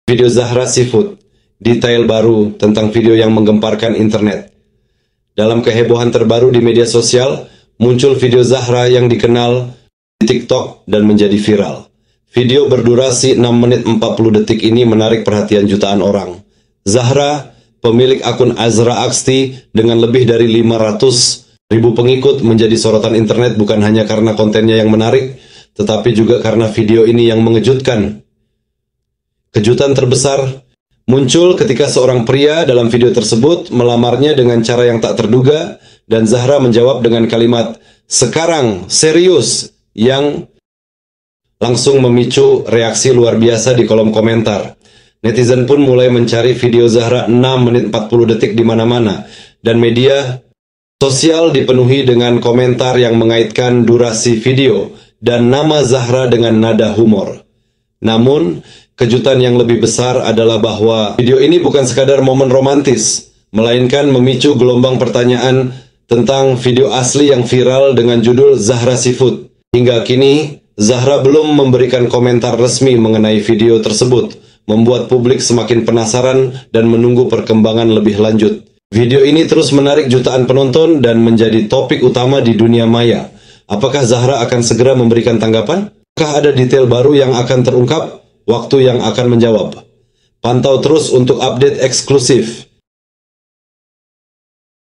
Video Zahra Seafood, detail baru tentang video yang menggemparkan internet. Dalam kehebohan terbaru di media sosial, muncul video Zahra yang dikenal di TikTok dan menjadi viral. Video berdurasi 6 menit 40 detik ini menarik perhatian jutaan orang. Zahra, pemilik akun Azra Aksti dengan lebih dari 500.000 pengikut, menjadi sorotan internet bukan hanya karena kontennya yang menarik, tetapi juga karena video ini yang mengejutkan. Kejutan terbesar muncul ketika seorang pria dalam video tersebut melamarnya dengan cara yang tak terduga, dan Zahra menjawab dengan kalimat "sekarang serius" yang langsung memicu reaksi luar biasa di kolom komentar. Netizen pun mulai mencari video Zahra 6 menit 40 detik di mana-mana, dan media sosial dipenuhi dengan komentar yang mengaitkan durasi video dan nama Zahra dengan nada humor. Namun, kejutan yang lebih besar adalah bahwa video ini bukan sekadar momen romantis, melainkan memicu gelombang pertanyaan tentang video asli yang viral dengan judul Zahra Seafood. Hingga kini, Zahra belum memberikan komentar resmi mengenai video tersebut, membuat publik semakin penasaran dan menunggu perkembangan lebih lanjut. Video ini terus menarik jutaan penonton dan menjadi topik utama di dunia maya. Apakah Zahra akan segera memberikan tanggapan? Apakah ada detail baru yang akan terungkap? Waktu yang akan menjawab. Pantau terus untuk update eksklusif.